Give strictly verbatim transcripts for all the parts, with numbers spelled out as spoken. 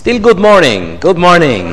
Still good morning. Good morning.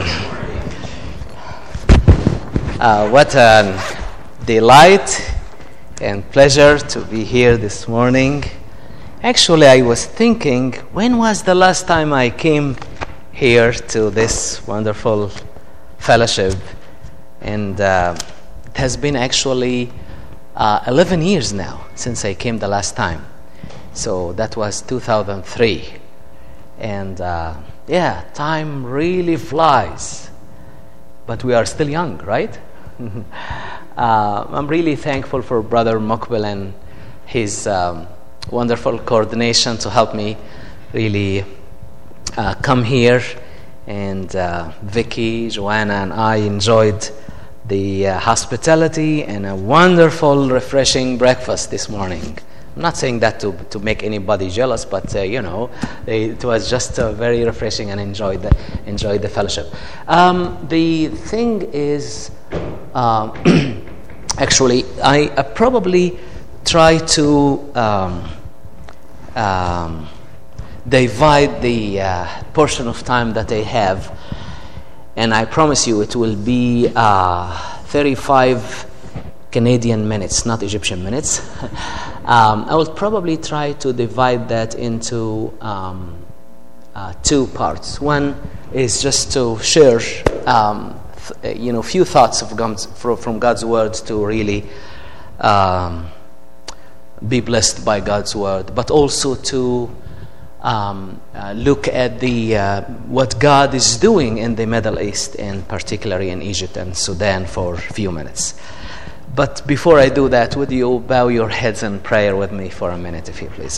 Uh, what a delight and pleasure to be here this morning. Actually, I was thinking, when was the last time I came here to this wonderful fellowship? And uh, it has been actually uh, eleven years now since I came the last time. So that was two thousand three. And uh, yeah, time really flies. But we are still young, right? uh, I'm really thankful for Brother Mokbil and his um, wonderful coordination to help me really uh, come here. And uh, Vicky, Joanna, and I enjoyed the uh, hospitality and a wonderful, refreshing breakfast this morning. I'm not saying that to to make anybody jealous, but uh, you know, it was just uh, very refreshing and enjoyed the enjoyed the fellowship. Um, the thing is, uh, actually, I uh, probably try to um, um, divide the uh, portion of time that I have, and I promise you, it will be uh, thirty-five Canadian minutes, not Egyptian minutes. um, I will probably try to divide that into um, uh, two parts. One is just to share, um, th- you know, few thoughts of God's, from God's words to really um, be blessed by God's word, but also to um, uh, look at the uh, what God is doing in the Middle East, and particularly in Egypt and Sudan, for a few minutes. But before I do that, would you bow your heads in prayer with me for a minute, if you please?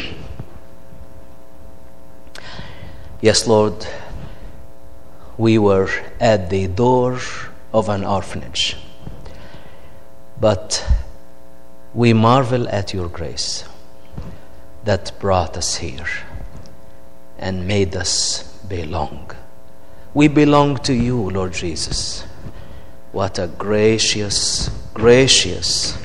Yes, Lord, we were at the door of an orphanage, but we marvel at your grace that brought us here and made us belong. We belong to you, Lord Jesus. What a gracious, gracious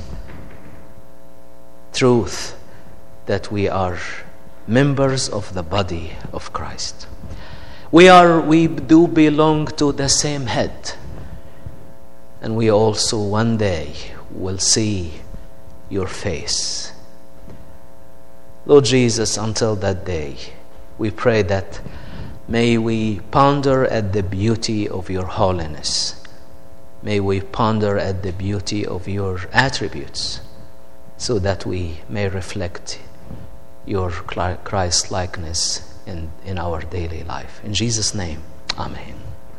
truth that we are members of the body of Christ. We are, we do belong to the same head, and we also one day will see your face. Lord Jesus, until that day, we pray that may we ponder at the beauty of your holiness. May we ponder at the beauty of your attributes, so that we may reflect your Christ-likeness in, in our daily life. In Jesus' name, amen.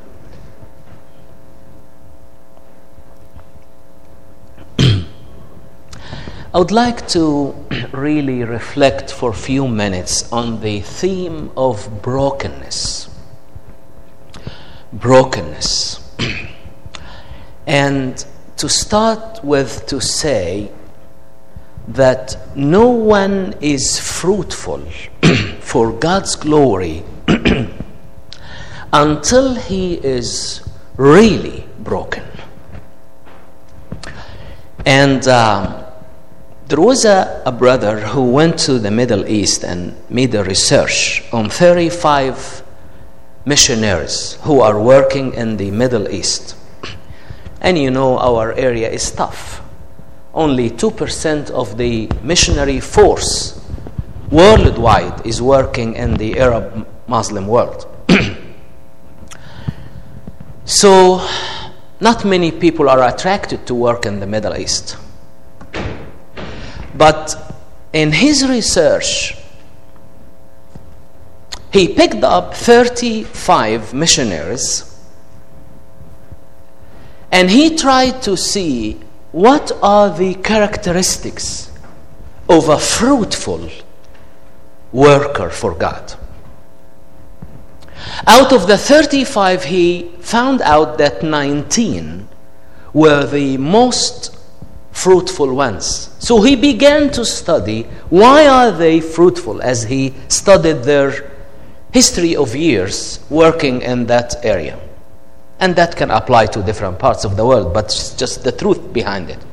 I would like to really reflect for a few minutes on the theme of brokenness. Brokenness. And to start with, to say that no one is fruitful for God's glory until he is really broken. And um, there was a, a brother who went to the Middle East and made a research on thirty-five missionaries who are working in the Middle East. And you know, our area is tough. Only two percent of the missionary force worldwide is working in the Arab Muslim world. So, not many people are attracted to work in the Middle East. But in his research, he picked up thirty-five missionaries, and he tried to see what are the characteristics of a fruitful worker for God. Out of the thirty-five, he found out that nineteen were the most fruitful ones. So he began to study why are they fruitful, as he studied their history of years working in that area. And that can apply to different parts of the world, but it's just the truth behind it.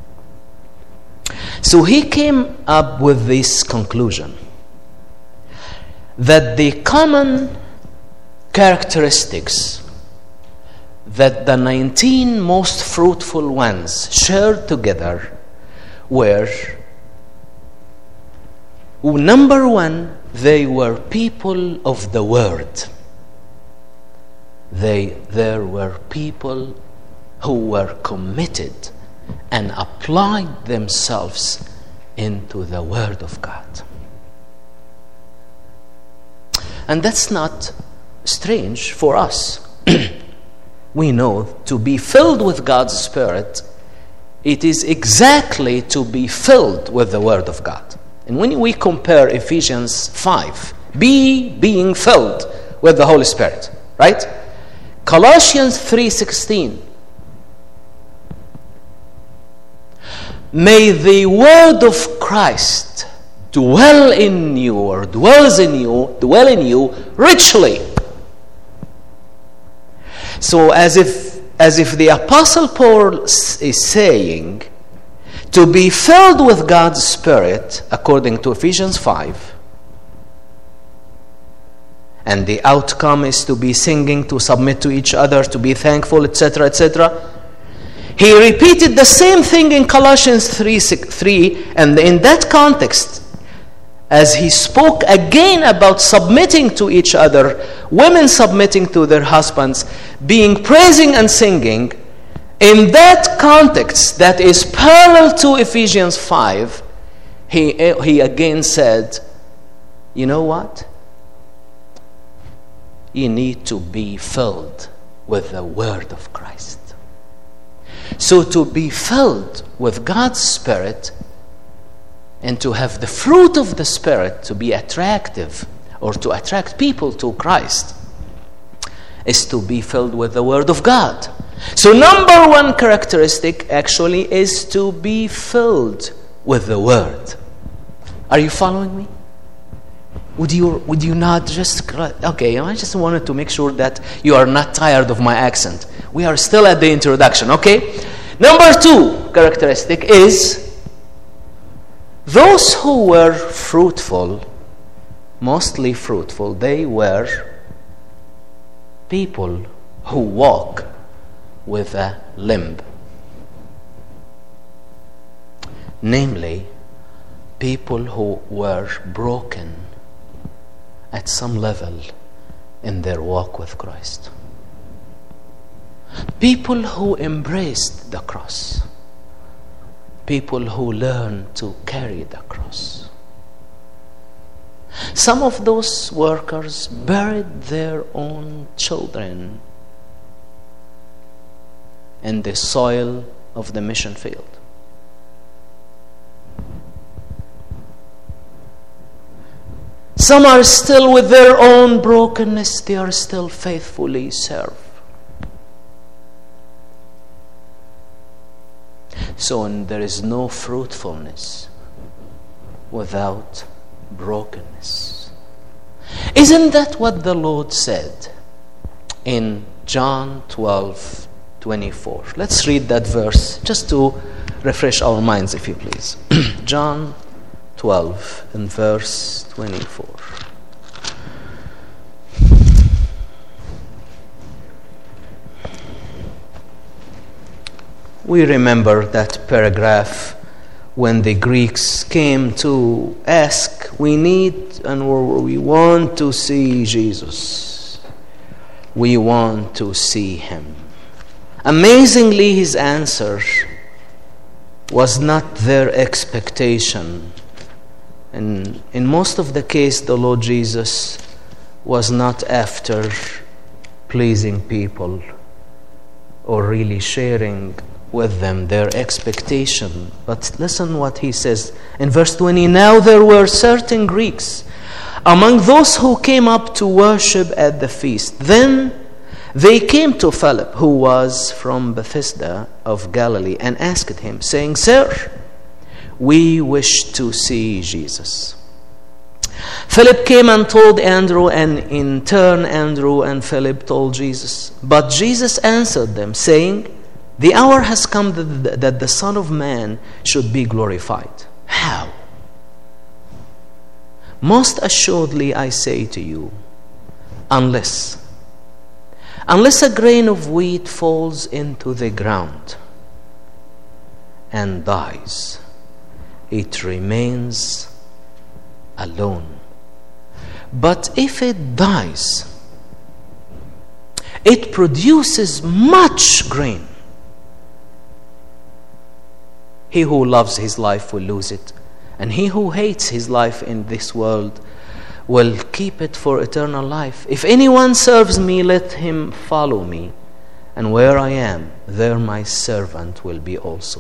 So he came up with this conclusion, that the common characteristics that the nineteen most fruitful ones shared together were, number one, they were people of the Word. They, there were people who were committed and applied themselves into the Word of God. And that's not strange for us. We know to be filled with God's Spirit, it is exactly to be filled with the Word of God. And when we compare Ephesians five, be being filled with the Holy Spirit, right? Colossians three sixteen, may the word of Christ dwell in you, or dwells in you, dwell in you richly. So as if as if the Apostle Paul is saying, to be filled with God's Spirit, according to Ephesians five, and the outcome is to be singing, to submit to each other, to be thankful, et cetera, et cetera. He repeated the same thing in Colossians three, and in that context, as he spoke again about submitting to each other, women submitting to their husbands, being praising and singing, in that context that is parallel to Ephesians five, he, he again said, you know what? You need to be filled with the Word of Christ. So to be filled with God's Spirit and to have the fruit of the Spirit to be attractive or to attract people to Christ is to be filled with the Word of God. So number one characteristic actually is to be filled with the Word. Are you following me? Would you would you not just... Okay, I just wanted to make sure that you are not tired of my accent. We are still at the introduction, okay? Number two characteristic is those who were fruitful, mostly fruitful, they were people who walk with a limp. Namely, people who were broken at some level in their walk with Christ. People who embraced the cross. People who learned to carry the cross. Some of those workers buried their own children in the soil of the mission field. Some are still with their own brokenness, they are still faithfully serve. So and there is no fruitfulness without brokenness. Isn't that what the Lord said in John twelve twenty-four? Let's read that verse just to refresh our minds, if you please. John twelve and verse twenty-four. We remember that paragraph when the Greeks came to ask, we need and we want to see Jesus. We want to see Him. Amazingly, His answer was not their expectation. And in most of the case, the Lord Jesus was not after pleasing people or really sharing with them their expectation. But listen what he says in verse twenty. Now there were certain Greeks among those who came up to worship at the feast. Then they came to Philip, who was from Bethsaida of Galilee, and asked him, saying, Sir, we wish to see Jesus. Philip came and told Andrew, and in turn Andrew and Philip told Jesus. But Jesus answered them, saying, the hour has come that, that the Son of Man should be glorified. How? Most assuredly I say to you, unless Unless a grain of wheat falls into the ground and dies, it remains alone. But if it dies, it produces much grain. He who loves his life will lose it, and he who hates his life in this world will keep it for eternal life. If anyone serves me, let him follow me, and where I am, there my servant will be also.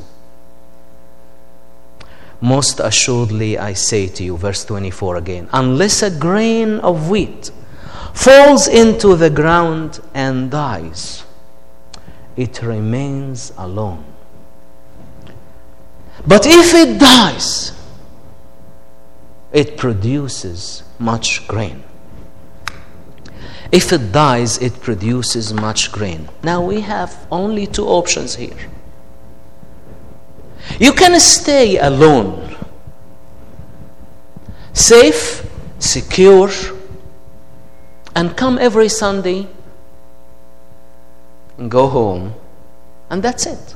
Most assuredly I say to you, verse twenty-four again, unless a grain of wheat falls into the ground and dies, it remains alone. But if it dies, it produces much grain. If it dies, it produces much grain. Now we have only two options here. You can stay alone, safe, secure, and come every Sunday and go home, and that's it.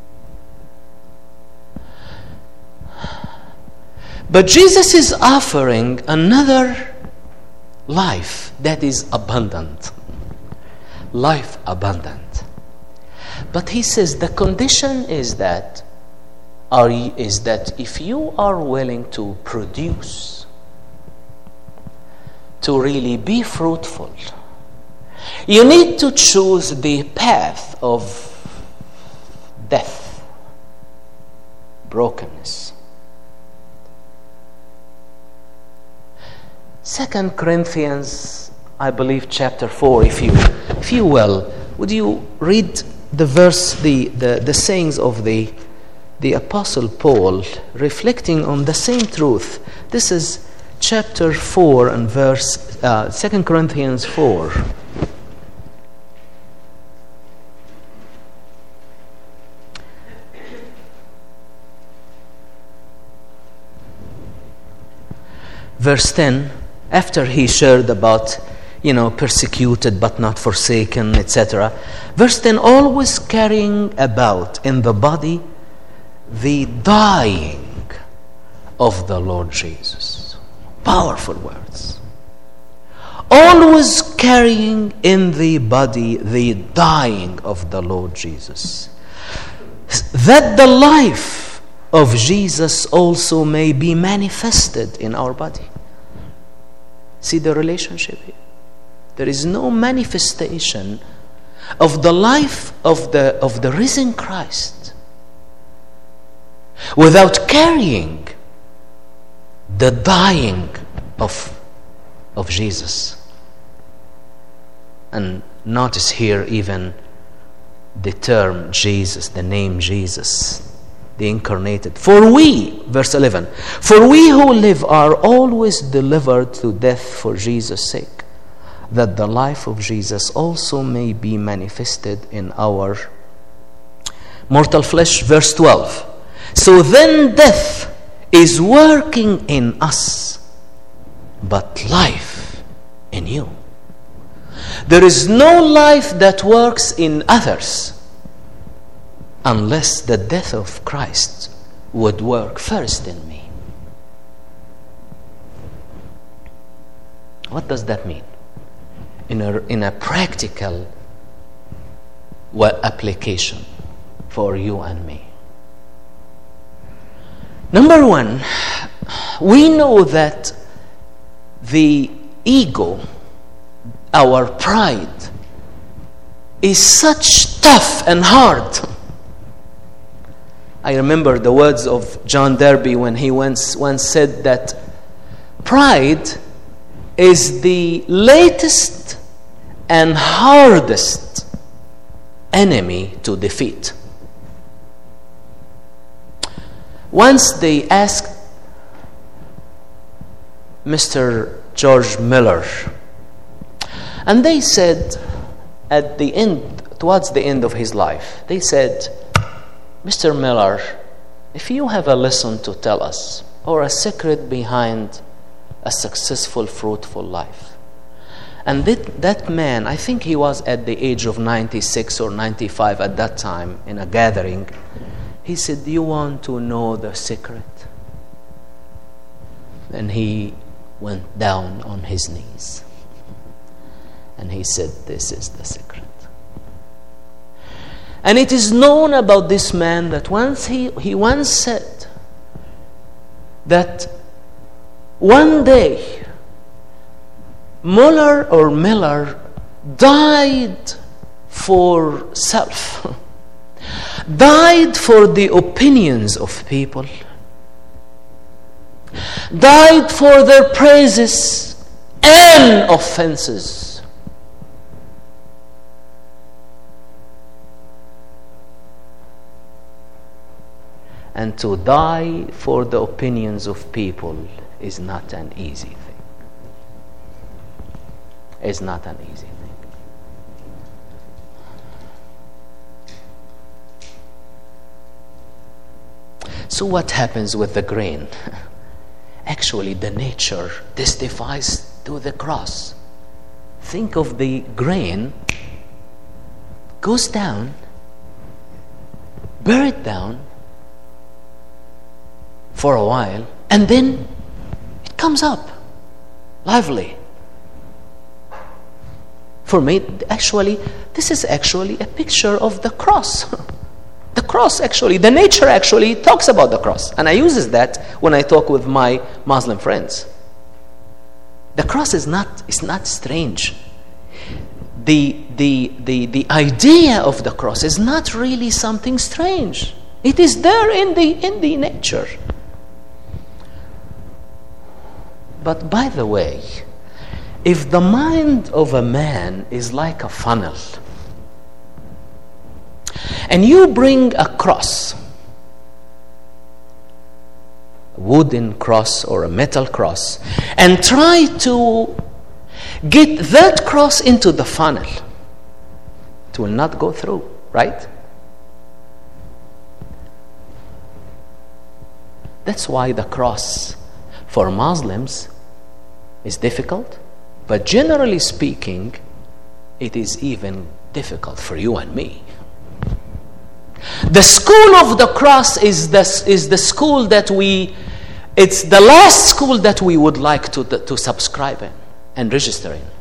But Jesus is offering another life that is abundant. Life abundant. But he says the condition is that are is that if you are willing to produce, to really be fruitful, you need to choose the path of death, brokenness. Second Corinthians, I believe, chapter four, if you if you will, would you read the verse, the, the, the sayings of the the Apostle Paul, reflecting on the same truth. This is chapter four and verse, uh, Second Corinthians four. Verse ten, after he shared about, you know, persecuted but not forsaken, et cetera. Verse ten, always carrying about in the body the dying of the Lord Jesus. Powerful words. Always carrying in the body the dying of the Lord Jesus, that the life of Jesus also may be manifested in our body. See the relationship here? There is no manifestation of the life of the of the risen Christ without carrying the dying of of Jesus. And notice here even the term Jesus, the name Jesus, the incarnated. For we, verse eleven, for we who live are always delivered to death for Jesus' sake, that the life of Jesus also may be manifested in our mortal flesh. Verse twelve, so then death is working in us, but life in you. There is no life that works in others unless the death of Christ would work first in me. What does that mean? In a, in a practical well, application for you and me. Number one, we know that the ego, our pride, is such tough and hard. I remember the words of John Derby when he once, once said that pride is the latest and hardest enemy to defeat. Once they asked Mister George Miller, and they said at the end, towards the end of his life, they said, Mister Miller, if you have a lesson to tell us, or a secret behind a successful, fruitful life, And that, that man, I think he was at the age of ninety-six or ninety-five at that time in a gathering. He said, "Do you want to know the secret?" And he went down on his knees. And he said, "This is the secret." And it is known about this man that once he, he once said that one day Muller or Miller died for self, died for the opinions of people, died for their praises and offenses. And to die for the opinions of people is not an easy thing. It's not an easy thing. So what happens with the grain? Actually, the nature testifies to the cross. Think of the grain goes down, buried down for a while, and then it comes up lively. For me, actually, this is actually a picture of the cross. The cross, actually, the nature actually talks about the cross. And I use that when I talk with my Muslim friends. The cross is not, is not strange. The, the, the, the idea of the cross is not really something strange. It is there in the, in the nature. But by the way, if the mind of a man is like a funnel, and you bring a cross, a wooden cross or a metal cross, and try to get that cross into the funnel, it will not go through, right? That's why the cross for Muslims is difficult. But generally speaking, it is even difficult for you and me. The school of the cross is the, is the school that we, it's the last school that we would like to, to subscribe in and register in.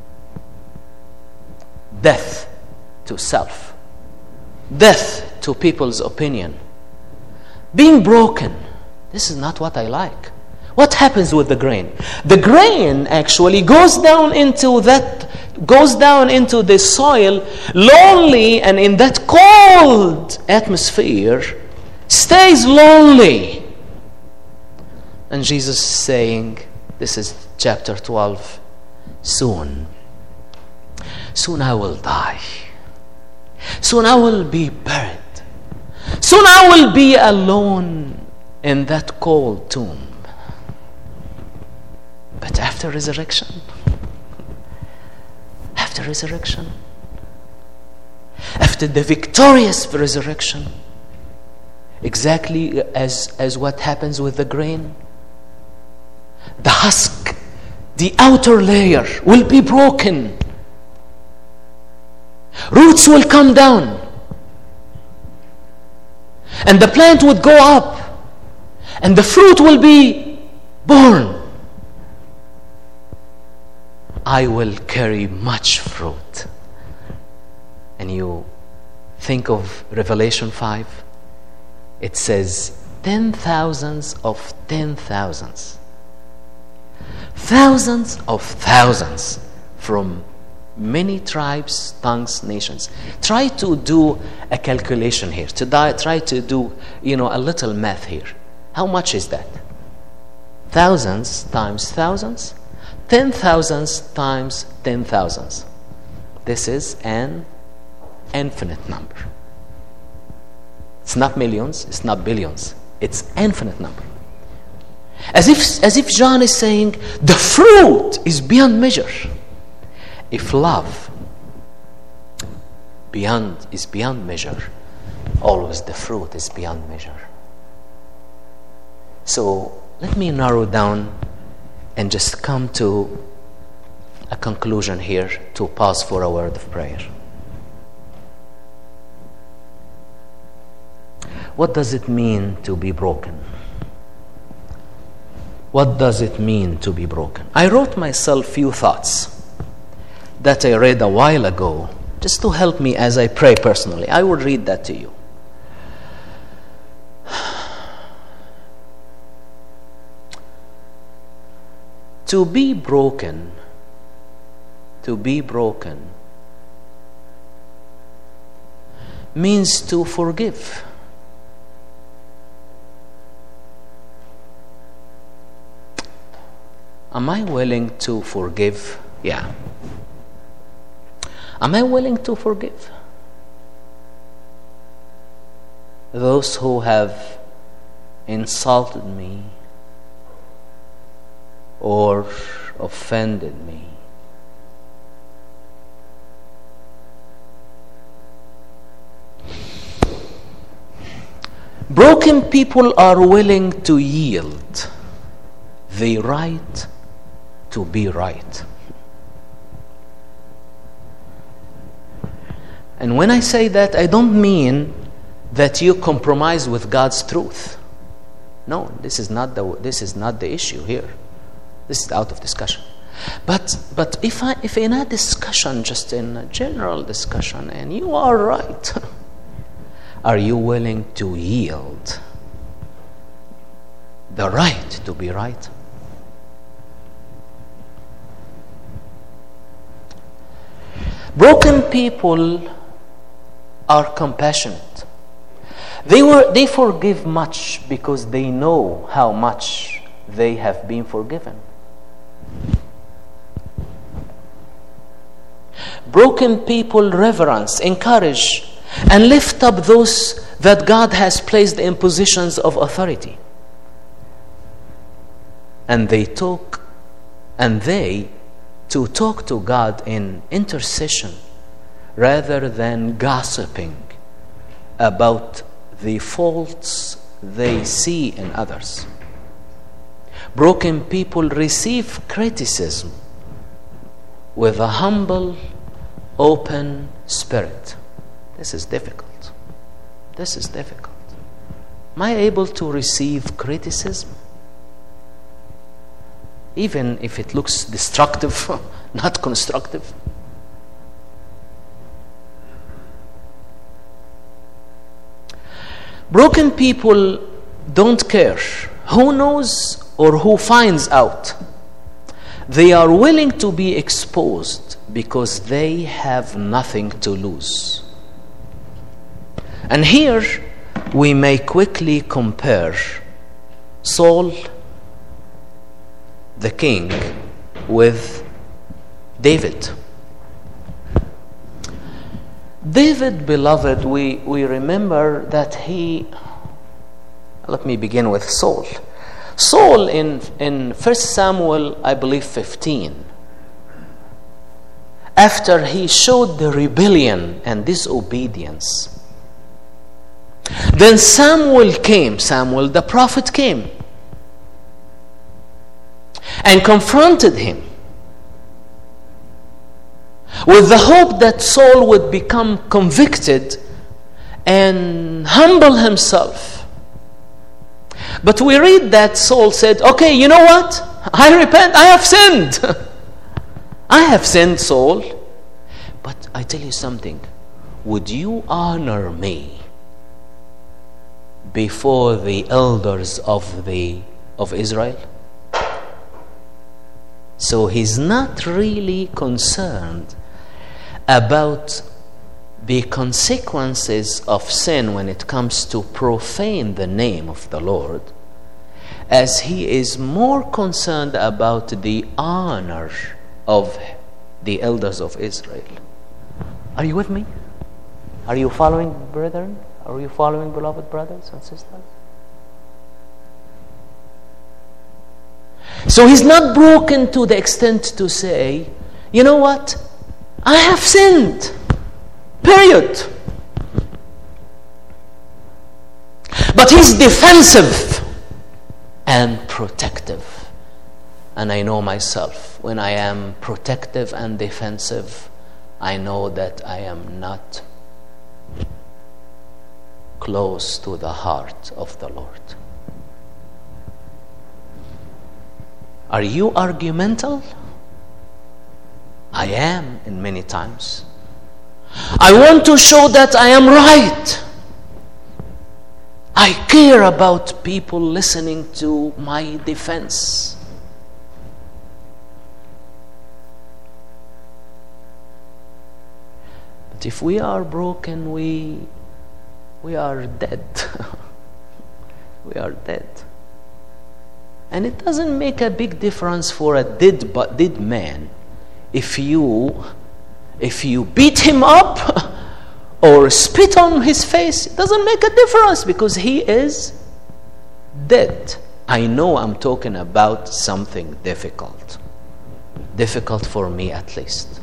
Death to self. Death to people's opinion. Being broken. This is not what I like. What happens with the grain? The grain actually goes down into that, goes down into the soil, lonely, and in that cold atmosphere, stays lonely. And Jesus is saying, this is chapter twelve, soon, soon I will die. Soon I will be buried. Soon I will be alone in that cold tomb. But after resurrection, after resurrection, after the victorious resurrection, exactly as, as what happens with the grain, the husk, the outer layer will be broken. Roots will come down. And the plant would go up. And the fruit will be born. I will carry much fruit. And you think of Revelation five. It says, ten thousands of ten thousands. Thousands of thousands from many tribes, tongues, nations. Try to do a calculation here. To die, try to do, you know, a little math here. How much is that? Thousands times thousands. Ten thousands times ten thousands. This is an infinite number. It's not millions, it's not billions. It's infinite number. As if, as if John is saying, the fruit is beyond measure. If love beyond is beyond measure, always the fruit is beyond measure. So let me narrow down and just come to a conclusion here to pause for a word of prayer. What does it mean to be broken? What does it mean to be broken? I wrote myself few thoughts that I read a while ago, just to help me as I pray personally. I will read that to you. To be broken, to be broken, means to forgive. Am I willing to forgive? Yeah. Am I willing to forgive those who have insulted me or offended me? Broken people are willing to yield the right to be right. And when I say that, I don't mean that you compromise with God's truth. No, this is not the this is not the issue here. This is out of discussion. But but if I if in a discussion, just in a general discussion, and you are right, are you willing to yield the right to be right? Broken people are compassionate. They were they forgive much because they know how much they have been forgiven. Broken people reverence, encourage, and lift up those that God has placed in positions of authority. And they talk, and they to talk to God in intercession rather than gossiping about the faults they see in others. Broken people receive criticism with a humble, open spirit. This is difficult. This is difficult. Am I able to receive criticism? Even if it looks destructive, not constructive. Broken people don't care who knows or who finds out. They are willing to be exposed because they have nothing to lose. And here we may quickly compare Saul, the king, with David. David, beloved, we, we remember that he, let me begin with Saul. Saul in, in First Samuel, I believe fifteen, after he showed the rebellion and disobedience, then Samuel came, Samuel the prophet came, and confronted him with the hope that Saul would become convicted and humble himself. But we read that Saul said, okay, you know what? I repent, I have sinned. I have sinned, Saul. But I tell you something. Would you honor me before the elders of the of Israel? So he's not really concerned about the consequences of sin when it comes to profane the name of the Lord, as he is more concerned about the honor of the elders of Israel. Are you with me? Are you following, brethren? Are you following, beloved brothers and sisters? So he's not broken to the extent to say, you know what? I have sinned. Period. But he's defensive and protective. and I know myself. When I am protective and defensive, I know that I am not close to the heart of the Lord. Are you argumental? I am in many times. I want to show that I am right. I care about people listening to my defense. But if we are broken, we we are dead. We are dead. And it doesn't make a big difference for a dead but dead man if you if you beat him up or spit on his face. It doesn't make a difference because he is dead. I know I'm talking about something difficult. Difficult for me at least.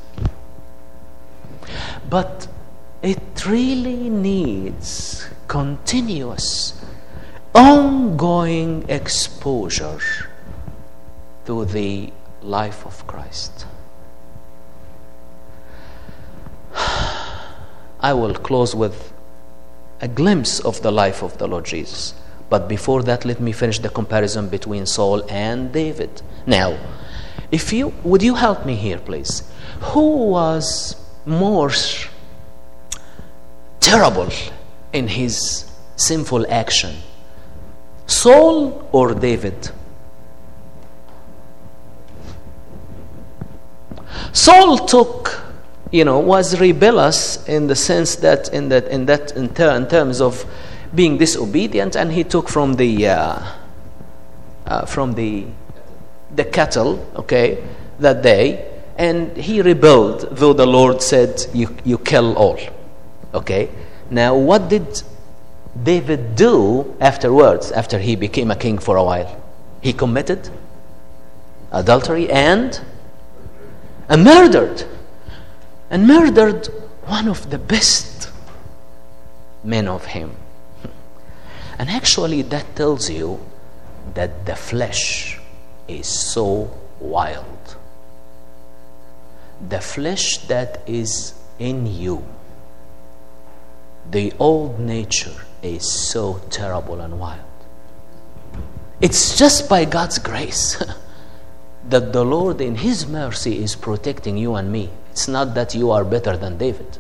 But it really needs continuous, ongoing exposure to the life of Christ. I will close with a glimpse of the life of the Lord Jesus. But before that, let me finish the comparison between Saul and David. Now, if you would you help me here, please? Who was more terrible in his sinful action? Saul or David? Saul took, you know, was rebellious in the sense that, in that, in that, in, ter- in terms of being disobedient, and he took from the, uh, uh, from the, the cattle, okay, that day, and he rebelled. Though the Lord said, "You, you kill all." Okay. Now, what did David do afterwards? After he became a king for a while, he committed adultery and and murdered. And murdered one of the best men of him. And actually that tells you that the flesh is so wild. The flesh that is in you, the old nature, is so terrible and wild. It's just by God's grace that the Lord in His mercy is protecting you and me. It's not that you are better than David.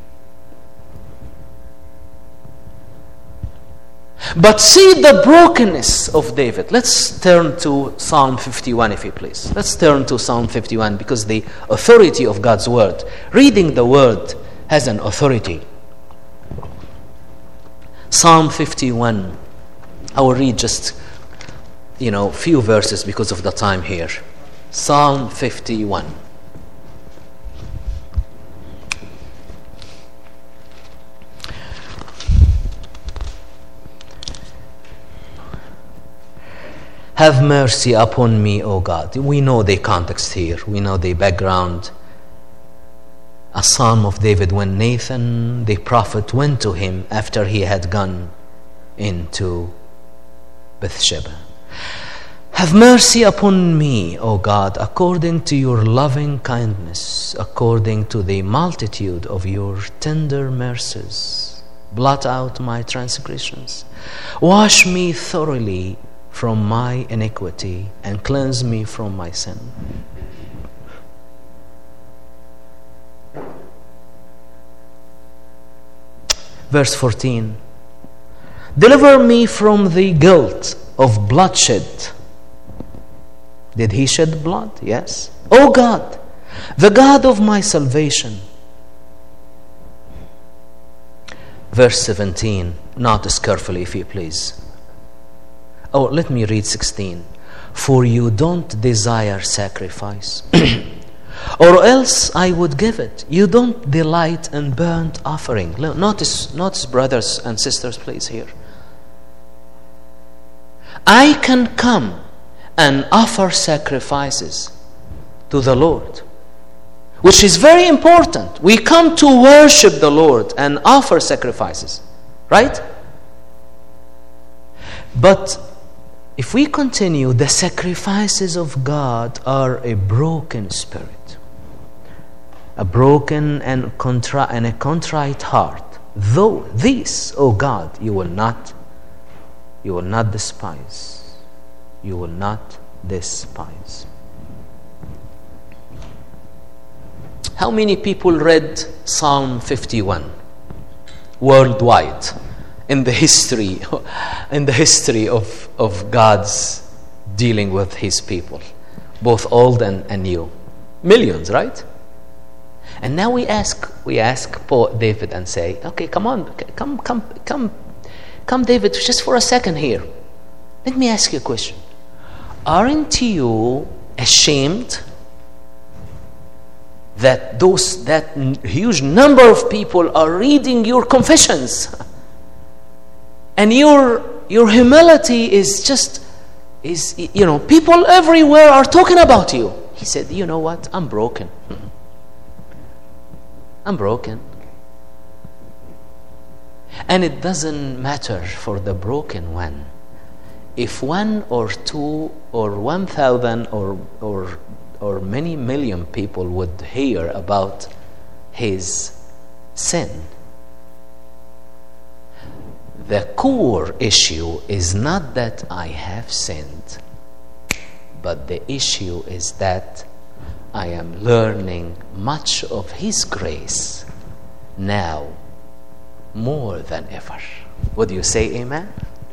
But see the brokenness of David. Let's turn to Psalm fifty-one, if you please. Let's turn to Psalm fifty-one, because the authority of God's word, reading the word, has an authority. Psalm fifty-one. I will read just, you know, few verses because of the time here. Psalm fifty-one. Have mercy upon me, O God. We know the context here. We know the background. A psalm of David when Nathan, the prophet, went to him after he had gone into Bathsheba. Have mercy upon me, O God, according to your loving kindness, according to the multitude of your tender mercies. Blot out my transgressions. Wash me thoroughly from my iniquity and cleanse me from my sin. Verse fourteen. Deliver me from the guilt of bloodshed. Did he shed blood? Yes. O God, the God of my salvation. Verse seventeen. Notice carefully, if you please. Oh, let me read sixteen. For you don't desire sacrifice, or else I would give it. You don't delight in burnt offering. Notice, notice, brothers and sisters, please, here. I can come and offer sacrifices to the Lord, which is very important. We come to worship the Lord and offer sacrifices, right? But if we continue, the sacrifices of God are a broken spirit, a broken and contri- and a contrite heart. Though this, O God, you will not, you will not despise. You will not despise. How many people read Psalm fifty-one worldwide in the history, in the history of, of God's dealing with His people, both old and, and new? Millions, right? And now we ask, we ask Paul, David, and say, "Okay, come on, come, come, come, come, David, just for a second here. Let me ask you a question. Aren't you ashamed that those that huge number of people are reading your confessions, and your your humility is just is you know people everywhere are talking about you?" He said, "You know what? I'm broken. I'm broken, and it doesn't matter for the broken one if one or two or one thousand or or." or many million people would hear about his sin. The core issue is not that I have sinned, but the issue is that I am learning much of His grace now more than ever. Would you say amen?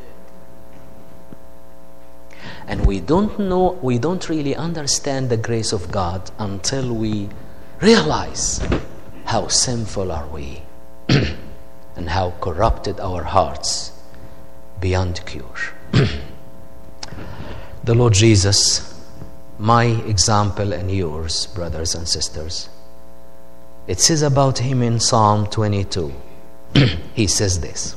And we don't know, we don't really understand the grace of God until we realize how sinful are we and how corrupted our hearts beyond cure. The Lord Jesus, my example and yours, brothers and sisters, it says about Him in Psalm twenty-two, He says this: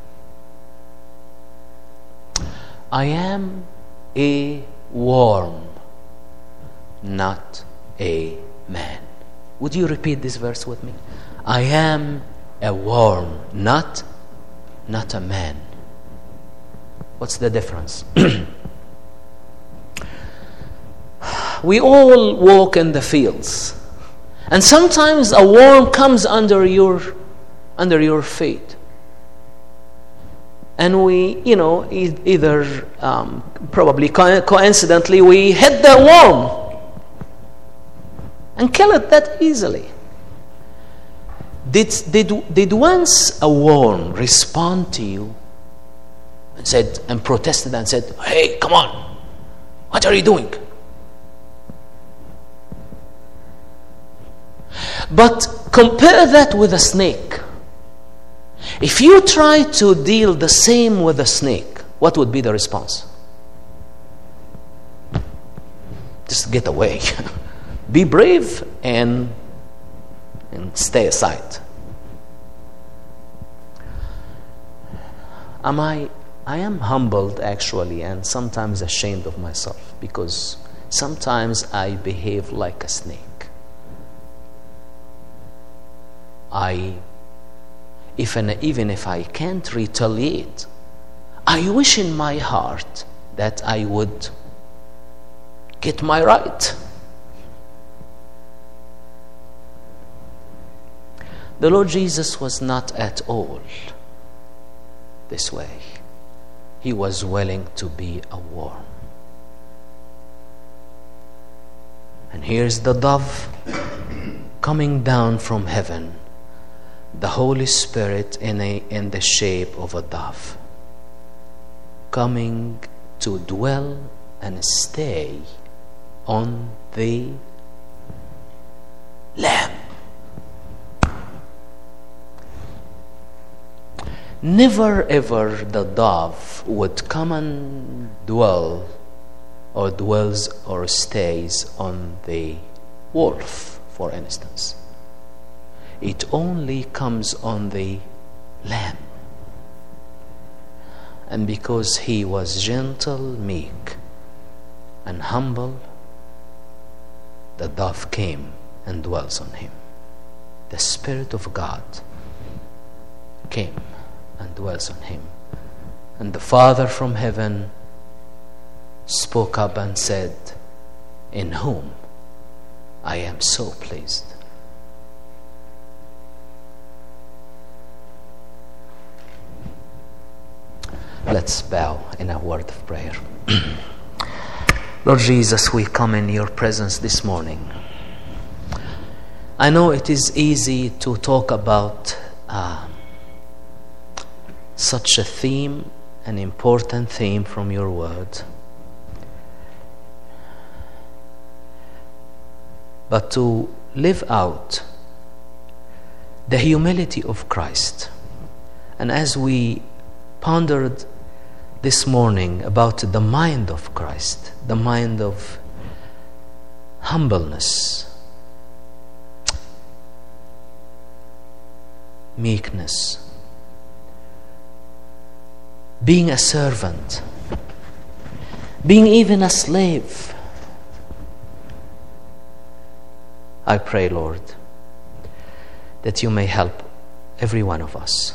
"I am a worm, not a man." Would you repeat this verse with me? I am a worm, not not a man. What's the difference? We all walk in the fields, and sometimes a worm comes under your under your feet. And we, you know, e- either um, probably co- coincidentally, we hit the worm and kill it that easily. Did, did, did once a worm respond to you and said and protested and said, "Hey, come on, what are you doing?" But compare that with a snake. If you try to deal the same with a snake, what would be the response? Just get away. Be brave and, and stay aside. Am I, I am humbled actually, and sometimes ashamed of myself, because sometimes I behave like a snake. I If an, even if I can't retaliate, I wish in my heart that I would get my right. The Lord Jesus was not at all this way. He was willing to be a worm. And here's the dove coming down from heaven, the Holy Spirit in a in the shape of a dove, coming to dwell and stay on the Lamb. Never ever the dove would come and dwell or dwells or stays on the wolf, for instance. It only comes on the Lamb. And because He was gentle, meek, and humble, the dove came and dwells on Him. The Spirit of God came and dwells on Him. And the Father from heaven spoke up and said, "In whom I am so pleased." Let's bow in a word of prayer. Lord Jesus, we come in your presence this morning. I know it is easy to talk about uh, such a theme, an important theme from your word. But to live out the humility of Christ. And as we pondered this morning about the mind of Christ, the mind of humbleness, meekness, being a servant, being even a slave, I pray, Lord, that you may help every one of us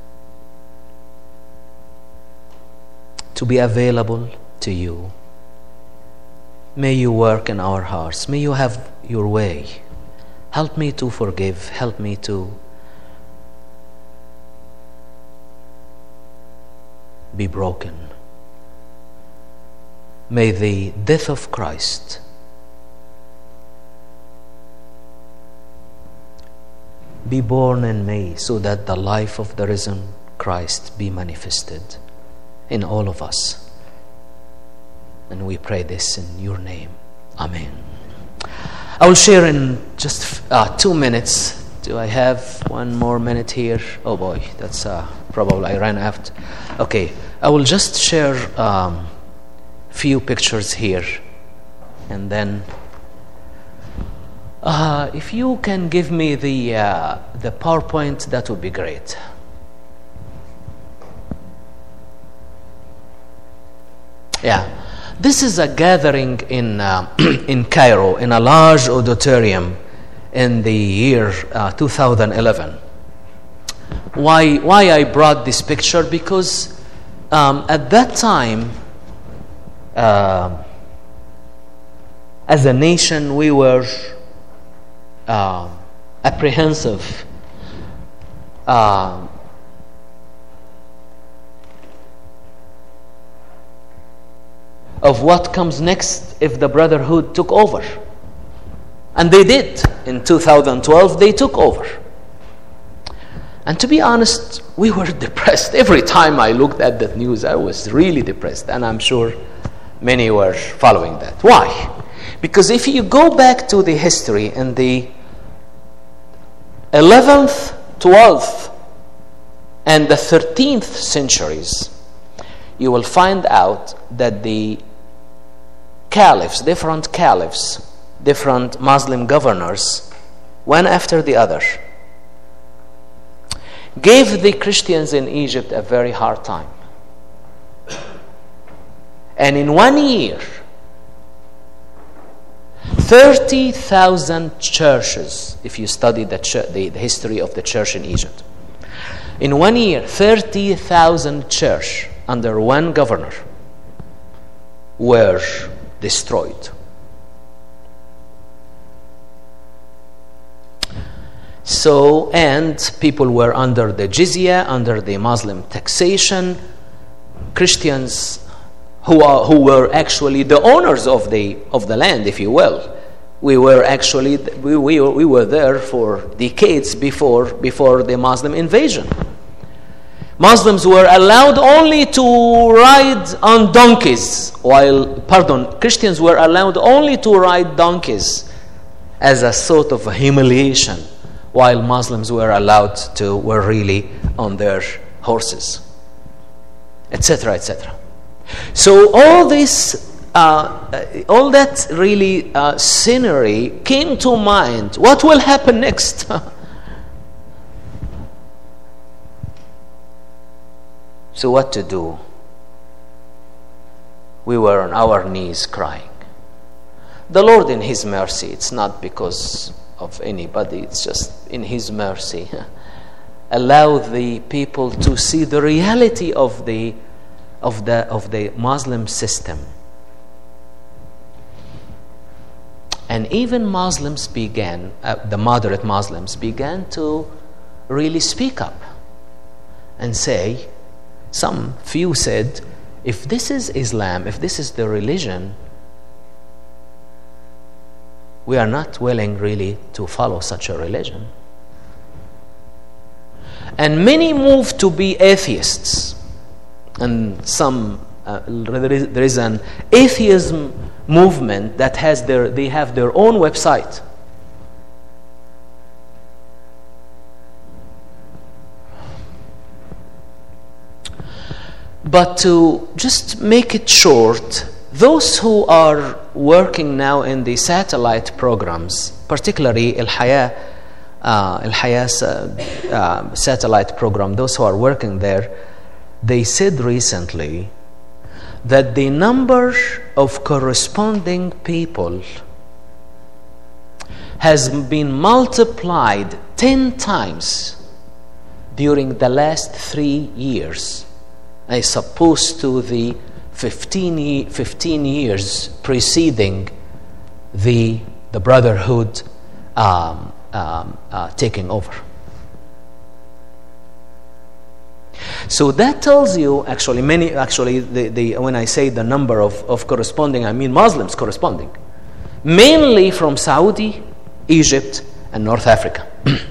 to be available to you. May you work in our hearts. May you have your way. Help me to forgive. Help me to be broken. May the death of Christ be born in me, so that the life of the risen Christ be manifested in all of us. And we pray this in your name. Amen. I will share in just uh, two minutes. Do I have one more minute here? Oh boy, that's uh, probably I ran out. Okay, I will just share a um, few pictures here, and then uh, if you can give me the uh, the PowerPoint, that would be great. Yeah, this is a gathering in uh, in Cairo, in a large auditorium in the year uh, two thousand eleven. Why why I brought this picture? Because um, at that time, uh, as a nation, we were uh, apprehensive. Uh, of what comes next if the Brotherhood took over. And they did. In two thousand twelve, they took over. And to be honest, we were depressed. Every time I looked at that news, I was really depressed. And I'm sure many were following that. Why? Because if you go back to the history in the eleventh, twelfth, and the thirteenth centuries, you will find out that the caliphs, different caliphs, different Muslim governors, one after the other, gave the Christians in Egypt a very hard time. And in one year, thirty thousand churches, if you study the, church, the, the history of the church in Egypt, in one year, thirty thousand churches under one governor were destroyed. So, and people were under the jizya, under the Muslim taxation. Christians who are who were actually the owners of the of the land, if you will. We were actually we we, we were there for decades before before the Muslim invasion. Muslims were allowed only to ride on donkeys, while, pardon, Christians were allowed only to ride donkeys as a sort of a humiliation, while Muslims were allowed to, were really on their horses, et cetera, et cetera. So all this, uh, all that really uh, scenery came to mind. What will happen next? So what to do? We were on our knees crying. The Lord in His mercy, it's not because of anybody, it's just in His mercy, allow the people to see the reality of the of the of the Muslim system And even Muslims began, uh, the moderate Muslims began to really speak up and say, some few said, if this is Islam, if this is the religion, we are not willing really to follow such a religion. And many moved to be atheists. And some, uh, there, is, there is an atheism movement that has their, they have their own website. But to just make it short, those who are working now in the satellite programs, particularly Al Hayah, uh, Al Hayah's uh, uh, satellite program, those who are working there, they said recently that the number of corresponding people has been multiplied ten times during the last three years. As opposed to the fifteen, fifteen years preceding the, the Brotherhood um, um, uh, taking over. So that tells you, actually, many, actually, the, the, when I say the number of, of corresponding, I mean Muslims corresponding, mainly from Saudi, Egypt, and North Africa.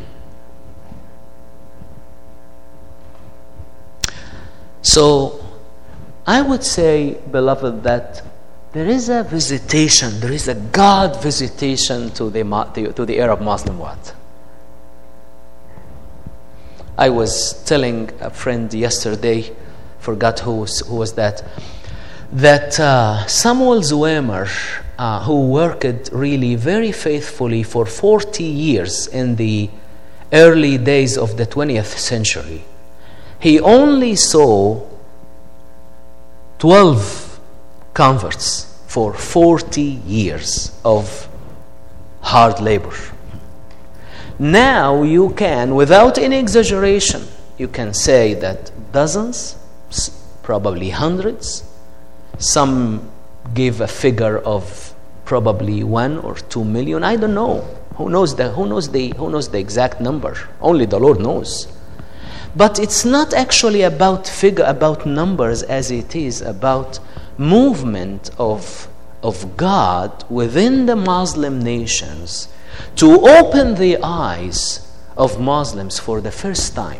So, I would say, beloved, that there is a visitation, there is a God visitation to the, to the Arab Muslim world. I was telling a friend yesterday, forgot who was, who was that, that uh, Samuel Zwemer, uh, who worked really very faithfully for forty years in the early days of the twentieth century, he only saw twelve converts for forty years of hard labor. Now you can, without any exaggeration, you can say that dozens, probably hundreds, some give a figure of probably one or two million. I don't know. Who knows the who knows the who knows the exact number? Only the Lord knows. But it's not actually about figure, about numbers, as it is about movement of of God within the Muslim nations to open the eyes of Muslims for the first time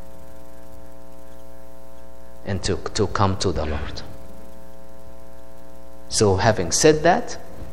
and to, to come to the Lord. So having said that,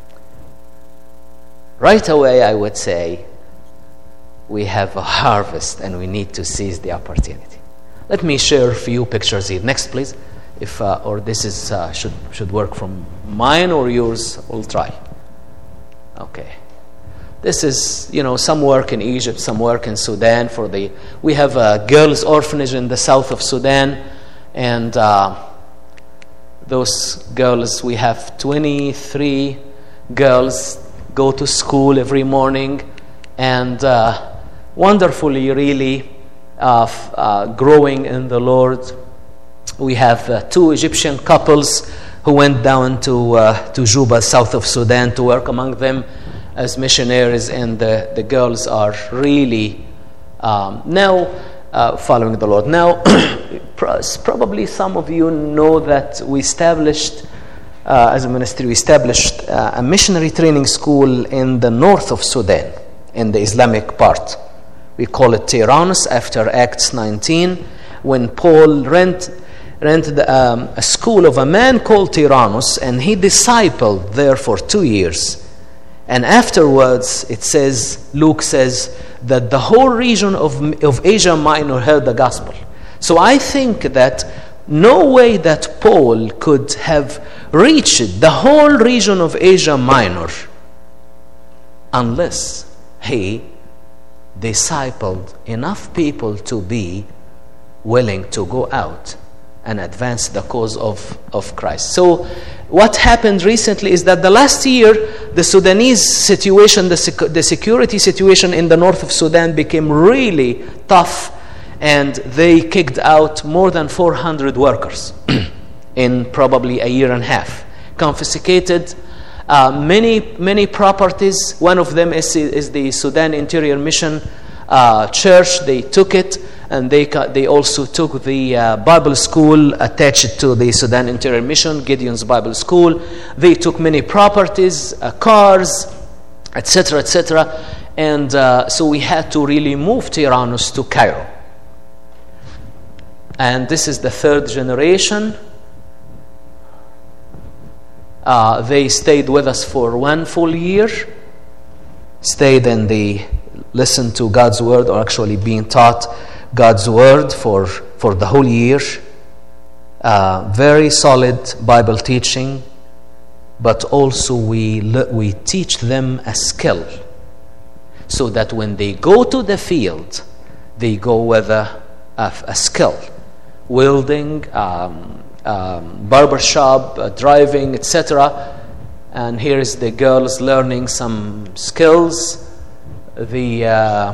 right away I would say we have a harvest and we need to seize the opportunity. Let me share a few pictures here. Next, please. If uh, or this is uh, should should work from mine or yours. We'll try. Okay. This is, you know, some work in Egypt, some work in Sudan. For the we have a girls' orphanage in the south of Sudan, and uh, those girls, we have twenty-three girls go to school every morning, and uh, wonderfully, really uh, f- uh, growing in the Lord. We have uh, two Egyptian couples who went down to uh, to Juba, south of Sudan, to work among them as missionaries, and the, the girls are really um, now uh, following the Lord. Now, probably some of you know that we established, uh, as a ministry, we established uh, a missionary training school in the north of Sudan, in the Islamic part. We call it Tyrannus, after Acts nineteen, when Paul rent, rented um, a school of a man called Tyrannus, and he discipled there for two years. And afterwards, it says, Luke says, that the whole region of, of Asia Minor heard the gospel. So I think that no way that Paul could have reached the whole region of Asia Minor unless he discipled enough people to be willing to go out and advance the cause of, of Christ. So what happened recently is that the last year, the Sudanese situation, the, sec- the security situation in the north of Sudan became really tough, and they kicked out more than four hundred workers in probably a year and a half, confiscated Uh, many, many properties. One of them is, is the Sudan Interior Mission uh, Church. They took it, and they they also took the uh, Bible school attached to the Sudan Interior Mission, Gideon's Bible School. They took many properties, uh, cars, et cetera, et cetera. And uh, so we had to really move Tyrannus to Cairo. And this is the third generation. Uh, they stayed with us for one full year, stayed and they listened to God's word, or actually being taught God's word for, for the whole year. Uh, very solid Bible teaching, but also we, we teach them a skill so that when they go to the field, they go with a, a, a skill. Welding, um, Um, barbershop, uh, driving, et cetera. And here is the girls learning some skills. The uh,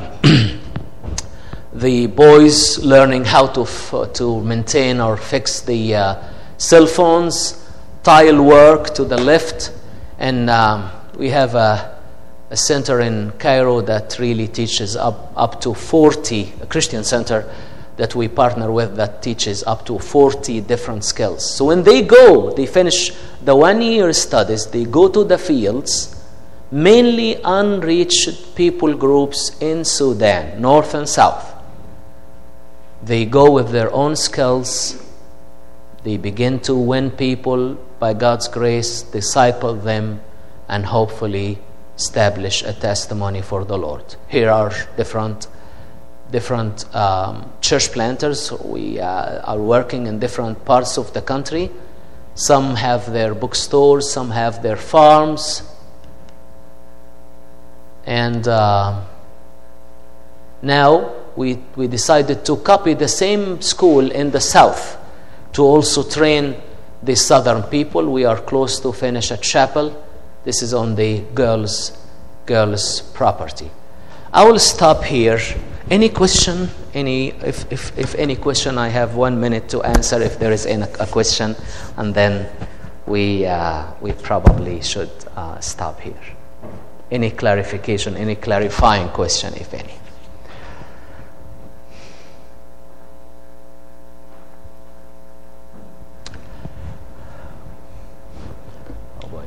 the boys learning how to f- to maintain or fix the uh, cell phones, tile work to the left, and um, we have a, a center in Cairo that really teaches up up to forty, a Christian center that we partner with that teaches up to forty different skills. So when they go, they finish the one-year studies, they go to the fields, mainly unreached people groups in Sudan, north and south. They go with their own skills. They begin to win people by God's grace, disciple them, and hopefully establish a testimony for the Lord. Here are different different um, church planters. We uh, are working in different parts of the country. Some have their bookstores, some have their farms. And uh, now we, we decided to copy the same school in the south to also train the southern people. We are close to finish a chapel. This is on the girls' girls' property. I will stop here. Any question? Any? If, if, if any question, I have one minute to answer if there is any, a question, and then we uh, we probably should uh, stop here. Any clarification? Any clarifying question, if any? Oh boy.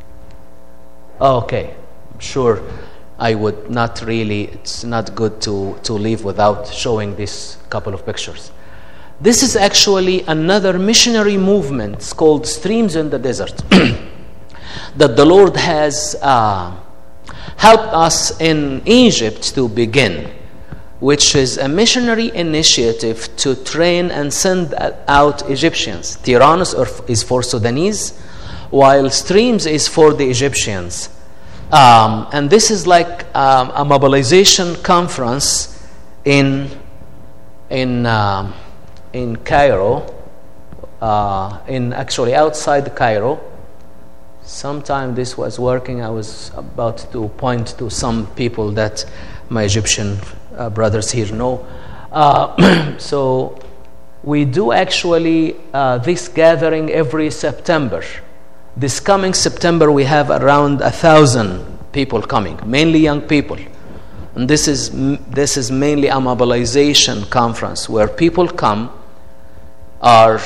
Okay, sure. I would not really, it's not good to, to leave without showing this couple of pictures. This is actually another missionary movement. It's called Streams in the Desert that the Lord has uh, helped us in Egypt to begin, which is a missionary initiative to train and send out Egyptians. Tyrannus is for Sudanese, while Streams is for the Egyptians. Um, and this is like um, a mobilization conference in in um, in Cairo, uh, in actually outside Cairo. Sometime this was working. I was about to point to some people that my Egyptian uh, brothers here know. Uh, so we do actually uh, this gathering every September. This coming September, we have around a thousand people coming, mainly young people. And this is this is mainly a mobilization conference where people come, are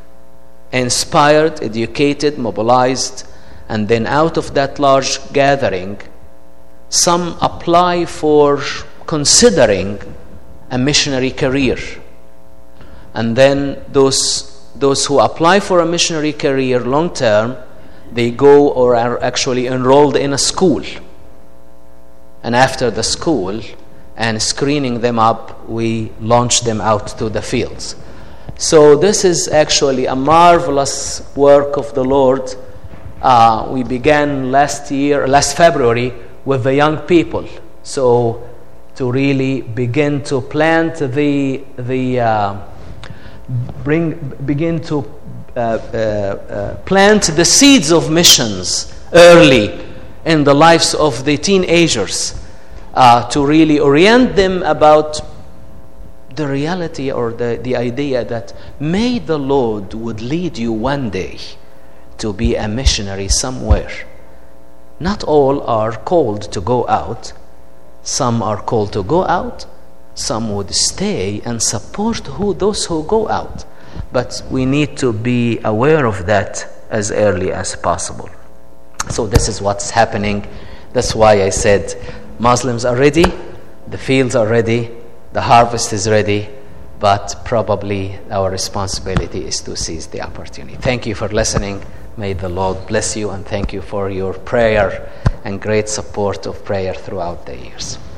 inspired, educated, mobilized, and then out of that large gathering, some apply for considering a missionary career. And then those those who apply for a missionary career long term, they go or are actually enrolled in a school. And after the school and screening them up, we launch them out to the fields. So this is actually a marvelous work of the Lord. Uh, we began last year, last February, with the young people. So to really begin to plant the the uh, bring begin to uh, uh, uh, plant the seeds of missions early in the lives of the teenagers, uh, to really orient them about the reality or the, the idea that may the Lord would lead you one day to be a missionary somewhere. not all are called to go out. Some are called to go out. Some would stay and support who those who go out. But we need to be aware of that as early as possible. So this is what's happening. That's why I said Muslims are ready, the fields are ready, the harvest is ready, but probably our responsibility is to seize the opportunity. Thank you for listening. May the Lord bless you, and thank you for your prayer and great support of prayer throughout the years.